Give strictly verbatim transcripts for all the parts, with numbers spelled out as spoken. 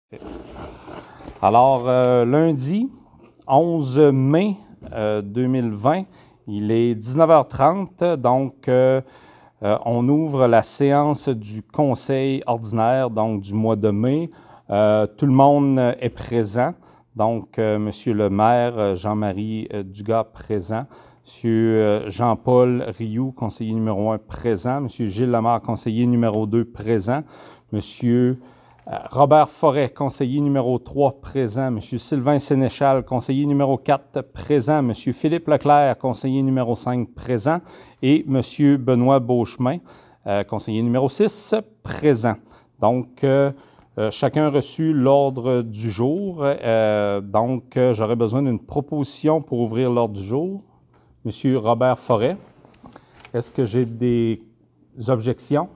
Alors, euh, lundi onze mai euh, deux mille vingt, il est dix-neuf heures trente, donc euh, euh, on ouvre la séance du conseil ordinaire donc du mois de mai. Euh, tout le monde est présent, donc euh, Monsieur le maire Jean-Marie euh, Dugas présent, Monsieur euh, Jean-Paul Rioux, conseiller numéro un présent, Monsieur Gilles Lamar, conseiller numéro deux présent, Monsieur Euh, Robert Forêt, conseiller numéro trois, présent. M. Sylvain Sénéchal, conseiller numéro quatre, présent. M. Philippe Leclerc, conseiller numéro cinq, présent. Et M. Benoît Beauchemin, euh, conseiller numéro six, présent. Donc, euh, euh, chacun a reçu l'ordre du jour. Euh, donc, euh, j'aurais besoin d'une proposition pour ouvrir l'ordre du jour. M. Robert Forêt, est-ce que j'ai des objections?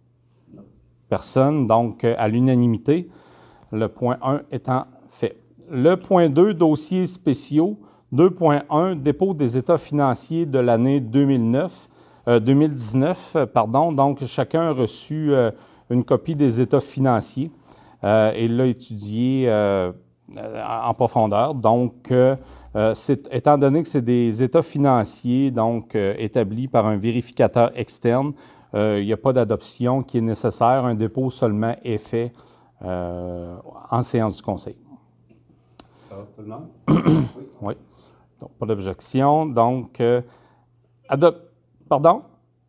Personne, donc à l'unanimité, le point un étant fait. Le point deux, dossiers spéciaux. deux point un, dépôt des états financiers de l'année deux mille neuf, euh, deux mille dix-neuf. Pardon. Donc, chacun a reçu euh, une copie des états financiers euh, et l'a étudié euh, en profondeur. Donc, euh, c'est, étant donné que c'est des états financiers donc, euh, établis par un vérificateur externe, Euh, il n'y a pas d'adoption qui est nécessaire. Un dépôt seulement est fait euh, en séance du conseil. Ça va, tout le monde? Oui. Oui. Donc, pas d'objection. Donc, euh, adop... Pardon?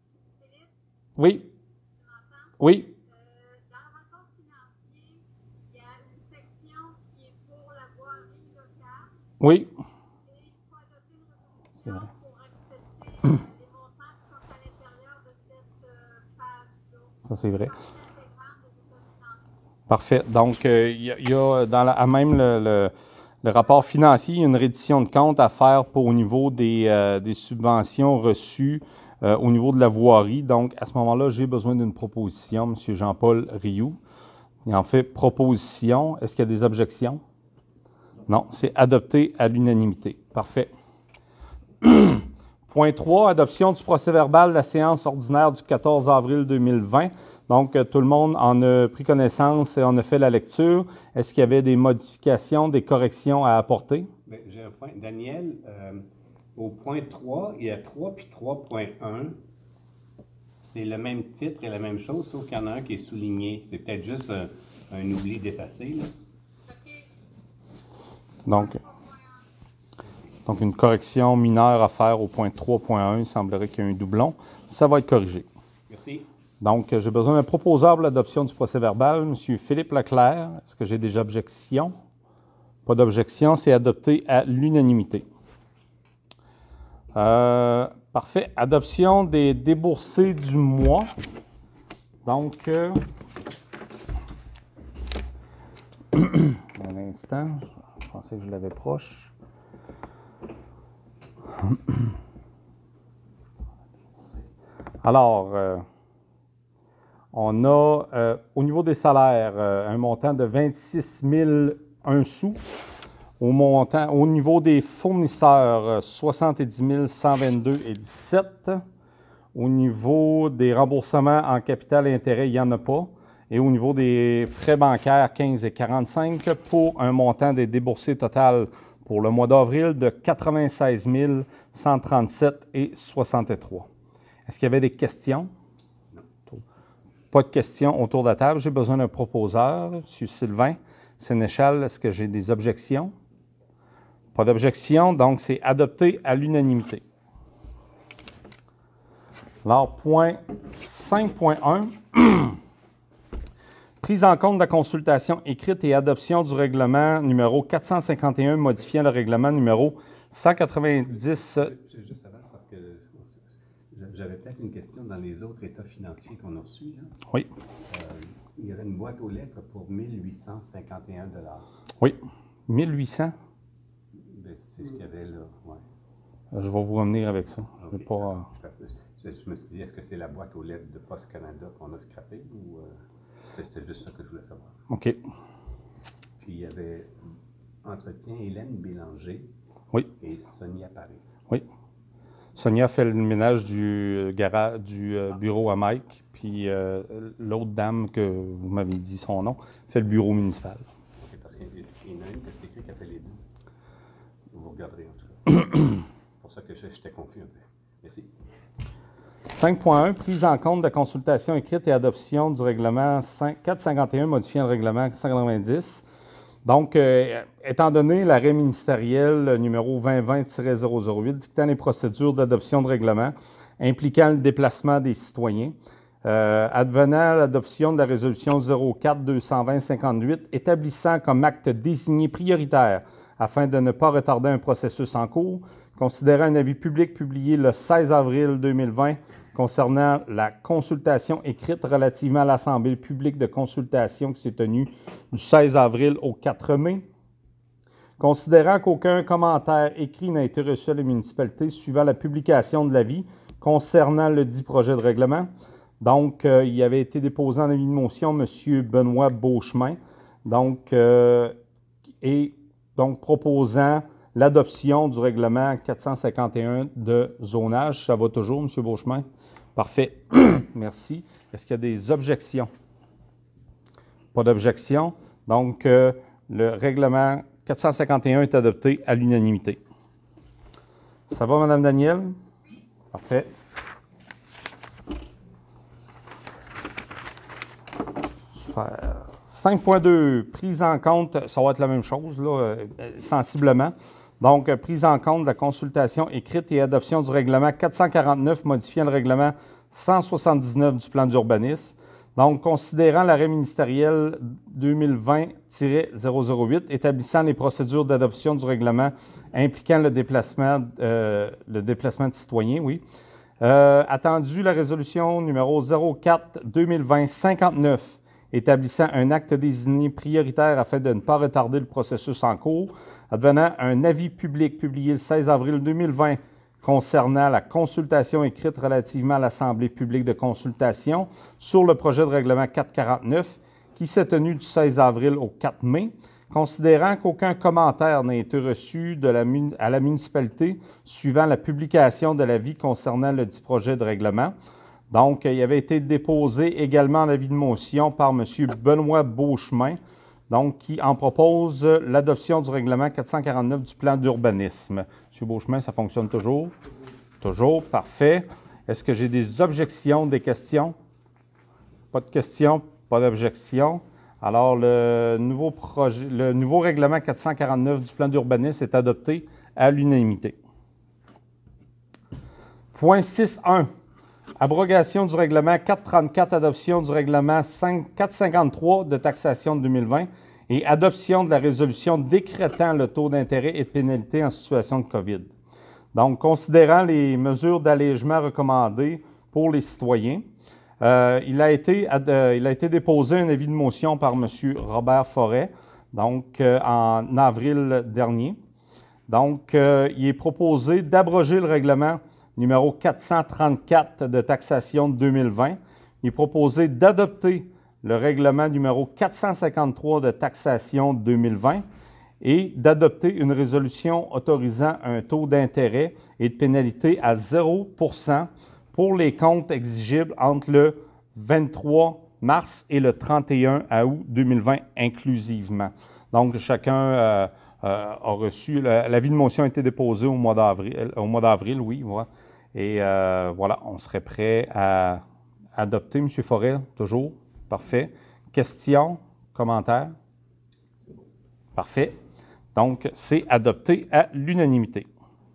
Oui. Oui. Euh, dans le rapport financier, il y a une section qui est pour la voirie locale. Oui. Et il faut adopter une résolution pour accepter les montants qui sont à l'intérieur de cette euh, page-là. Ça, c'est vrai. Partie intégrante des états financiers. Parfait. Donc, euh, il y a, il y a dans la, à même le, le, le rapport financier, il y a une reddition de compte à faire pour au niveau des, euh, des subventions reçues euh, au niveau de la voirie. Donc, à ce moment-là, j'ai besoin d'une proposition, M. Jean-Paul Rioux. Il en fait proposition. Est-ce qu'il y a des objections? Non, c'est adopté à l'unanimité. Parfait. Point trois, adoption du procès-verbal de la séance ordinaire du quatorze avril deux mille vingt. Donc, tout le monde en a pris connaissance et en a fait la lecture. Est-ce qu'il y avait des modifications, des corrections à apporter? Bien, j'ai un point. Daniel, euh, au point trois, il y a trois puis trois point un. C'est le même titre et la même chose, sauf qu'il y en a un qui est souligné. C'est peut-être juste un, un oubli d'effacer, là. Donc, donc, une correction mineure à faire au point trois point un. Il semblerait qu'il y ait un doublon. Ça va être corrigé. Merci. Donc, j'ai besoin d'un proposeur pour l'adoption du procès-verbal, M. Philippe Leclerc. Est-ce que j'ai des objections? Pas d'objection, c'est adopté à l'unanimité. Euh, parfait. Adoption des déboursés du mois. Donc, euh, un instant, je pensais que je l'avais proche. Alors, euh, on a, euh, au niveau des salaires, euh, un montant de vingt-six mille un sous. Au, montant, au niveau des fournisseurs, euh, soixante-dix mille cent vingt-deux et dix-sept. Au niveau des remboursements en capital et intérêt, il n'y en a pas. Et au niveau des frais bancaires, quinze et quarante-cinq, pour un montant des déboursés total pour le mois d'avril de quatre-vingt-seize mille cent trente-sept et soixante-trois. Est-ce qu'il y avait des questions? Non. Pas de questions autour de la table. J'ai besoin d'un proposeur. M. Sylvain Sénéchal, est-ce que j'ai des objections? Pas d'objection, donc c'est adopté à l'unanimité. Alors, point cinq point un, prise en compte de la consultation écrite et adoption du règlement numéro quatre cent cinquante et un, modifiant le règlement numéro cent quatre-vingt-dix. C'est juste avant, parce que j'avais peut-être une question dans les autres états financiers qu'on a reçus, là. Oui. Euh, il y avait une boîte aux lettres pour mille huit cent cinquante et un dollars. Oui. mille huit cents. Ben, c'est ce qu'il y avait là, ouais. Je vais vous revenir avec ça. Je Okay. vais pas... Je, je me suis dit, est-ce que c'est la boîte aux lettres de Post Canada qu'on a scrappée ou euh, c'était juste ça que je voulais savoir? OK. Puis il y avait entretien Hélène Bélanger Oui. et Sonia Paré. Oui. Sonia fait le ménage du, gara, du euh, bureau à Mike, puis euh, l'autre dame que vous m'avez dit son nom fait le bureau municipal. qu'il y en a une que c'est écrit qui a fait les deux. Vous regarderez en tout cas. C'est pour ça que j'étais confus un peu. Merci. cinq point un, prise en compte de consultation écrite et adoption du règlement quatre cent cinquante et un, modifiant le règlement quatre cent quatre-vingt-dix. Donc, euh, étant donné l'arrêt ministériel numéro vingt vingt tiret zéro zéro huit dictant les procédures d'adoption de règlement impliquant le déplacement des citoyens, euh, advenant l'adoption de la résolution zéro quatre deux cent vingt cinquante-huit établissant comme acte désigné prioritaire afin de ne pas retarder un processus en cours, considérant un avis public publié le seize avril deux mille vingt concernant la consultation écrite relativement à l'Assemblée publique de consultation qui s'est tenue du seize avril au quatre mai. Considérant qu'aucun commentaire écrit n'a été reçu à la municipalité suivant la publication de l'avis concernant le dit projet de règlement. Donc, euh, il avait été déposé en avis de motion M. Benoît Beauchemin, donc, euh, et donc proposant l'adoption du règlement quatre cent cinquante et un de zonage. Ça va toujours, M. Beauchemin? Parfait. Merci. Est-ce qu'il y a des objections? Pas d'objection. Donc, euh, le règlement quatre cent cinquante et un est adopté à l'unanimité. Ça va, Mme Daniel? Parfait. Super. cinq point deux, prise en compte, ça va être la même chose, là, euh, sensiblement. Donc, euh, prise en compte de la consultation écrite et adoption du règlement quatre cent quarante-neuf, modifiant le règlement cent soixante-dix-neuf du plan d'urbanisme. Donc, considérant l'arrêt ministériel deux mille vingt tiret zéro zéro huit établissant les procédures d'adoption du règlement impliquant le déplacement, euh, le déplacement de citoyens, oui. Euh, attendu la résolution numéro zéro quatre deux mille vingt cinquante-neuf établissant un acte désigné prioritaire afin de ne pas retarder le processus en cours, advenant un avis public publié le seize avril deux mille vingt concernant la consultation écrite relativement à l'Assemblée publique de consultation sur le projet de règlement quatre cent quarante-neuf qui s'est tenu du seize avril au quatre mai, considérant qu'aucun commentaire n'a été reçu de la, à la municipalité suivant la publication de l'avis concernant le dit projet de règlement. Donc, il avait été déposé également en avis de motion par M. Benoît Beauchemin, donc qui en propose l'adoption du règlement quatre cent quarante-neuf du plan d'urbanisme. M. Beauchemin, ça fonctionne toujours? Toujours, parfait. Est-ce que j'ai des objections, des questions? Pas de questions, pas d'objections. Alors, le nouveau, projet, le nouveau règlement quatre cent quarante-neuf du plan d'urbanisme est adopté à l'unanimité. Point six point un. Abrogation du règlement quatre cent trente-quatre, adoption du règlement quatre cent cinquante-trois de taxation de deux mille vingt et adoption de la résolution décrétant le taux d'intérêt et de pénalité en situation de COVID. Donc, considérant les mesures d'allègement recommandées pour les citoyens, euh, il, a été, euh, il a été déposé un avis de motion par M. Robert Forêt, donc euh, en avril dernier. Donc, euh, il est proposé d'abroger le règlement numéro quatre cent trente-quatre de taxation de deux mille vingt. Il est proposé d'adopter le règlement numéro quatre cent cinquante-trois de taxation de deux mille vingt et d'adopter une résolution autorisant un taux d'intérêt et de pénalité à zéro pour cent pour les comptes exigibles entre le vingt-trois mars et le trente et un août deux mille vingt inclusivement. Donc, chacun euh, euh, a reçu, l'avis de motion a été déposé au mois d'avril, au mois d'avril, oui, voilà. Et euh, voilà, on serait prêt à adopter. M. Forêt, toujours. Parfait. Questions, commentaires? Parfait. Donc, c'est adopté à l'unanimité.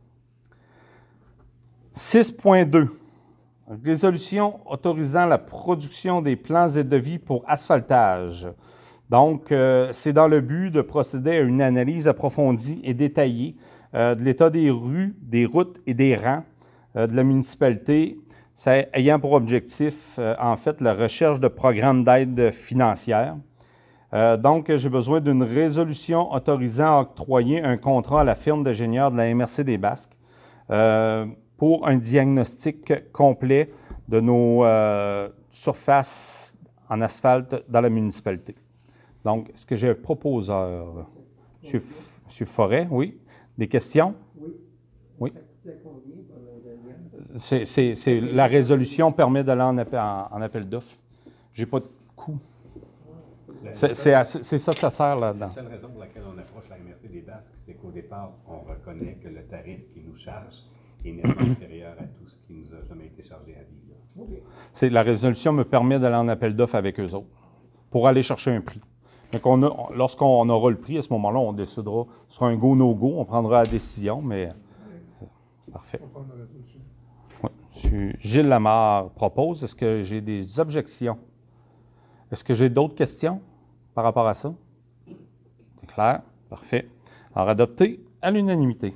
six point deux. Résolution autorisant la production des plans et devis pour asphaltage. Donc, euh, c'est dans le but de procéder à une analyse approfondie et détaillée euh, de l'état des rues, des routes et des rangs euh, de la municipalité, c'est ayant pour objectif, euh, en fait, la recherche de programmes d'aide financière. Euh, donc, j'ai besoin d'une résolution autorisant à octroyer un contrat à la firme d'ingénieurs de la M R C des Basques euh, pour un diagnostic complet de nos euh, surfaces en asphalte dans la municipalité. Donc, est-ce que j'ai un proposeur? Monsieur, F- Monsieur Forêt, oui. Des questions? Oui. Oui. Ça coûtait combien pour l'ingénieur? C'est, c'est, c'est, la résolution permet d'aller en appel, en, en appel d'offres. Je n'ai pas de coût. Le, la C'est seule- c'est à- c'est ça que ça sert là-dedans. La seule raison pour laquelle on approche la M R C des Basques, c'est qu'au départ, on reconnaît que le tarif qu'ils nous chargent est nettement inférieur à tout ce qui nous a jamais été chargé à vie. là. OK. C'est, la résolution me permet d'aller en appel d'offres avec eux autres pour aller chercher un prix. Donc on a, lorsqu'on aura le prix, à ce moment-là, on décidera, ce sera un go, no go, on prendra la décision, mais c'est parfait. On prend la résolution. Oui. Monsieur Gilles Lamarre propose. Est-ce que j'ai des objections? Est-ce que j'ai d'autres questions par rapport à ça? C'est clair? Parfait. Alors, adopté à l'unanimité.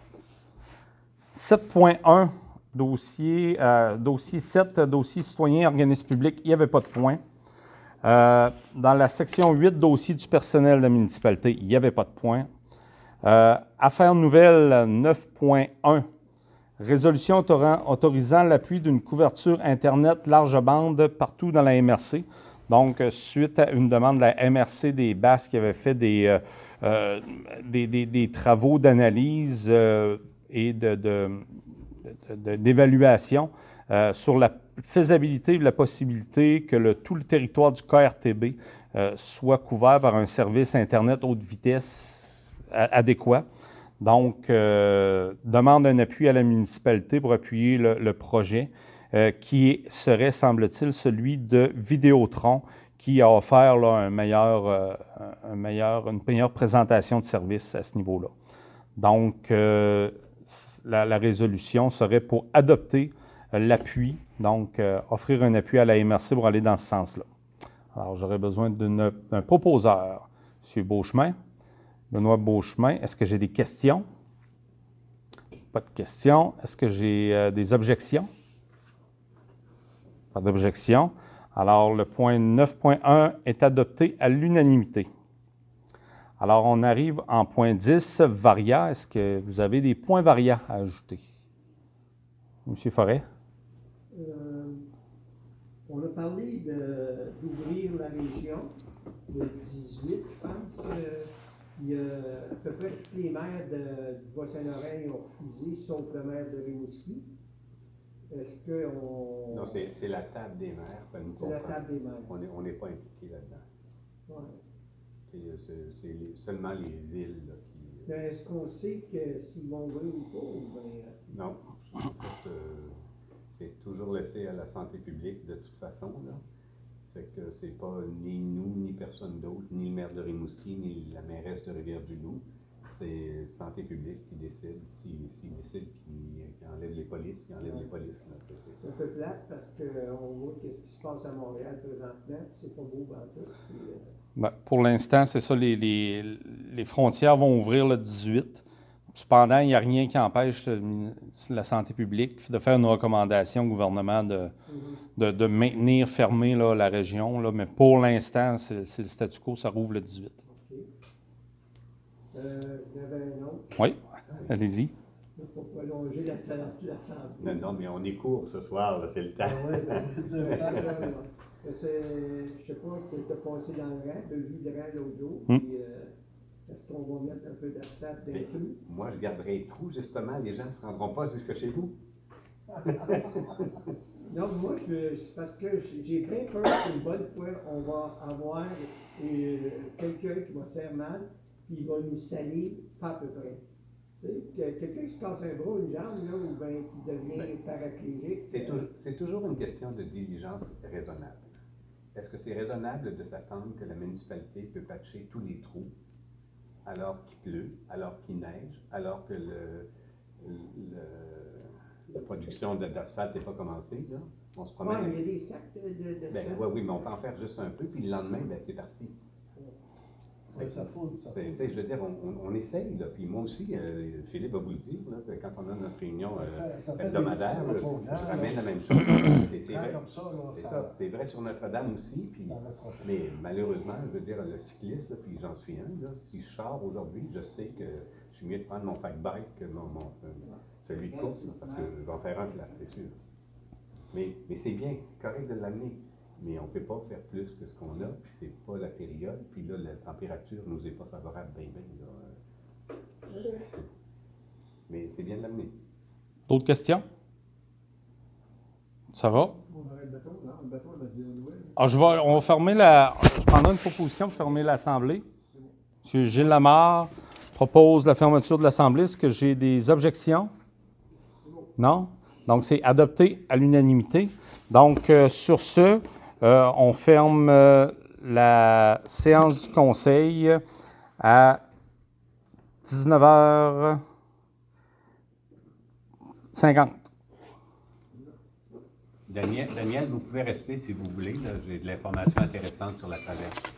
sept point un, dossier, euh, dossier sept, dossier citoyen et organisme public, il n'y avait pas de point. Euh, dans la section huit, dossier du personnel de la municipalité, il n'y avait pas de point. Euh, affaires nouvelles neuf point un, résolution autora- autorisant l'appui d'une couverture Internet large bande partout dans la M R C. Donc, euh, suite à une demande de la M R C des Basques qui avait fait des, euh, euh, des, des- des travaux d'analyse euh, et de, de- de- de- d'évaluation euh, sur la faisabilité et la possibilité que le, tout le territoire du K R T B euh, soit couvert par un service Internet haute vitesse a- adéquat. Donc, euh, demande un appui à la municipalité pour appuyer le, le projet euh, qui serait, semble-t-il, celui de Vidéotron qui a offert là, un meilleur, euh, un meilleur, une meilleure présentation de service à ce niveau-là. Donc, euh, la, la résolution serait pour adopter euh, l'appui, donc euh, offrir un appui à la M R C pour aller dans ce sens-là. Alors, j'aurais besoin d'une- d'un proposeur. M. Beauchemin. Benoît Beauchemin, est-ce que j'ai des questions? Pas de questions. Est-ce que j'ai euh, des objections? Pas d'objection. Alors, le point neuf point un est adopté à l'unanimité. Alors, on arrive en point dix, Varia. Est-ce que vous avez des points Varia à ajouter? Monsieur Forêt? Euh, on a parlé de- d'ouvrir la région le dix-huit, je pense. Euh, il y a à peu près tous les maires de, du Bas-Saint-Laurent ont refusé, sauf le maire de Rimouski. Est-ce qu'on... Non, c'est, c'est la table des maires, ça nous C'est la comprend. table des maires. On n'est on n'est pas impliqué là-dedans. Ouais. C'est, c'est- c'est les- seulement les villes là, qui... Mais est-ce qu'on sait que s'ils vont ouvrir ou pas? Ou bien, Non. En fait, euh, c'est toujours laissé à la santé publique de toute façon. Là. Fait que c'est pas ni nous, ni personne d'autre, ni le maire de Rimouski, ni la mairesse de Rivière-du-Loup. C'est santé publique qui décide. S'ils si, décident qu'ils qu'ils enlèvent les polices, qu'ils enlèvent les polices. Là. Fait que c'est- c'est un peu plate parce qu'on voit qu'est-ce qui se passe à Montréal présentement, puis c'est pas beau dans tout. Puis, euh, Ben, pour l'instant, c'est ça, les, les, les frontières vont ouvrir le dix-huit. Cependant, il n'y a rien qui empêche euh, la santé publique de faire une recommandation au gouvernement de, mhm. de, de maintenir fermée là, la région. Là, mais pour l'instant, c'est, c'est le statu quo, ça rouvre le dix-huit. OK. Euh, il y en avait un autre. Oui, allez-y. Pour prolonger la salle de l'Assemblée. Non, non, mais on est court ce soir, là, c'est le temps. Ah ouais, ben, c'est ça, ça, ouais. C'est- je sais pas, tu as passé dans le rang, tu as vu le rang l'autre jour, Hmm. puis euh, est-ce qu'on va mettre un peu d'asphalte dans Mais le trou? moi, je garderai les trous, justement. Les gens ne se rendront pas jusque chez vous. Non, moi, je, c'est parce que j'ai j'ai bien peur qu'une bonne fois, on va avoir euh, quelqu'un qui va se faire mal, puis il va nous salir, pas à peu près. Tu sais, que- quelqu'un qui se casse un bras, une jambe, là, ou bien qui devient Ben, paraplégique. C'est toujours, c'est toujours une question de diligence raisonnable. Est-ce que c'est raisonnable de s'attendre que la municipalité peut patcher tous les trous alors qu'il pleut, alors qu'il neige, alors que le, le- la production de- d'asphalte n'est pas commencée? Là? On se Ouais, promène. mais il y a des sacs de, de, de Ben, sang. ouais, oui, mais on peut en faire juste un peu, puis le lendemain, ben, c'est parti. Ouais, ça fout, ça C'est- fout. tu sais, je veux dire, on, on, on essaye, là. Puis moi aussi, euh, Philippe va vous le dire, là, que quand on a notre réunion euh, Ça fait des hebdomadaire, là, discours je autour, ramène là. la même chose. C'est c'est Quand vrai. comme ça, là, C'est ça- ça. C'est vrai sur Notre-Dame aussi. Puis, ça restera pas. mais malheureusement, je veux dire, le cycliste, là, puis j'en suis un, là, si je sors aujourd'hui, je sais que je suis mieux de prendre mon fight bike que mon, mon, euh, celui de course, là, parce que je vais en faire un plat, c'est sûr. Mais, mais c'est bien, c'est correct de l'amener. Mais on ne peut pas faire plus que ce qu'on a, puis c'est pas la période, puis là, la température ne nous est pas favorable bien, bien. Là. Mais c'est bien de l'amener. D'autres questions? Ça va? On aurait le béton, non? Le béton, il va se dénouer. Ah, je vais, on va fermer la. Je prendrai une proposition pour fermer l'Assemblée. M. Gilles Lamar propose la fermeture de l'Assemblée. Est-ce que j'ai des objections? Non? Donc, c'est adopté à l'unanimité. Donc, euh, sur ce, euh, on ferme euh, la séance du Conseil à dix-neuf heures cinquante. Daniel, Daniel, vous pouvez rester si vous voulez. là. J'ai de l'information intéressante sur la traverse.